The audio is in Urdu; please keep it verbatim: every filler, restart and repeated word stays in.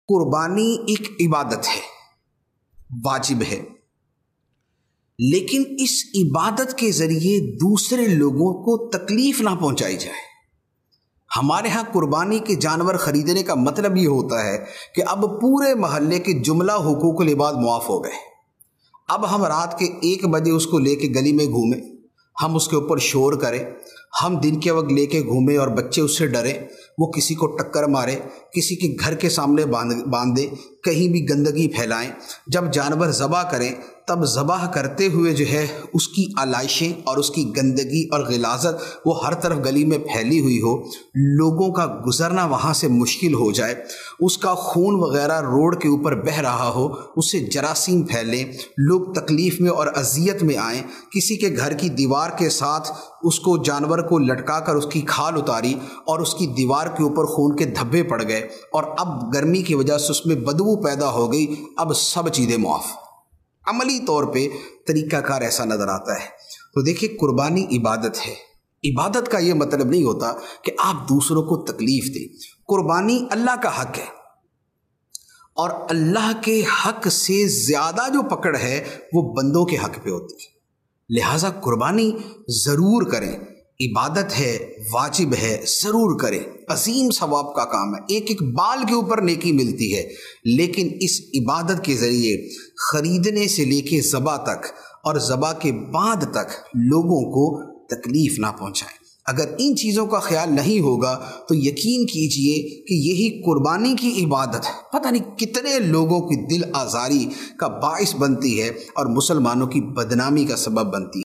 قربانی ایک عبادت ہے، واجب ہے، لیکن اس عبادت کے ذریعے دوسرے لوگوں کو تکلیف نہ پہنچائی جائے۔ ہمارے ہاں قربانی کے جانور خریدنے کا مطلب یہ ہوتا ہے کہ اب پورے محلے کے جملہ حقوق العباد معاف ہو گئے۔ اب ہم رات کے ایک بجے اس کو لے کے گلی میں گھومیں، ہم اس کے اوپر شور کریں، ہم دن کے وقت لے کے گھومیں اور بچے اس سے ڈریں، وہ کسی کو ٹکر مارے، کسی کے گھر کے سامنے باندھ دے، کہیں بھی گندگی پھیلائیں۔ جب جانور ذبح کریں تب ذبح کرتے ہوئے جو ہے اس کی علائشیں اور اس کی گندگی اور غلاظت وہ ہر طرف گلی میں پھیلی ہوئی ہو، لوگوں کا گزرنا وہاں سے مشکل ہو جائے، اس کا خون وغیرہ روڈ کے اوپر بہہ رہا ہو، اس سے جراثیم پھیلیں، لوگ تکلیف میں اور اذیت میں آئیں، کسی کے گھر کی دیوار کے ساتھ اس کو جانور کو لٹکا کر اس کی کھال اتاری اور اس کی دیوار کے اوپر خون کے دھبے پڑ گئے اور اب گرمی کی وجہ سے اس میں بدبو پیدا ہو گئی، اب سب چیزیں معاف۔ عملی طور پہ طریقہ کار ایسا نظر آتا ہے۔ تو دیکھیں، قربانی عبادت ہے۔ عبادت کا یہ مطلب نہیں ہوتا کہ آپ دوسروں کو تکلیف دیں۔ قربانی اللہ کا حق ہے اور اللہ کے حق سے زیادہ جو پکڑ ہے وہ بندوں کے حق پہ ہوتی ہے، لہٰذا قربانی ضرور کریں۔ عبادت ہے، واجب ہے، ضرور کریں، عظیم ثواب کا کام ہے، ایک ایک بال کے اوپر نیکی ملتی ہے، لیکن اس عبادت کے ذریعے خریدنے سے لے کے ذبح تک اور ذبح کے بعد تک لوگوں کو تکلیف نہ پہنچائیں۔ اگر ان چیزوں کا خیال نہیں ہوگا تو یقین کیجئے کہ یہی قربانی کی عبادت پتہ نہیں کتنے لوگوں کی دل آزاری کا باعث بنتی ہے اور مسلمانوں کی بدنامی کا سبب بنتی ہے۔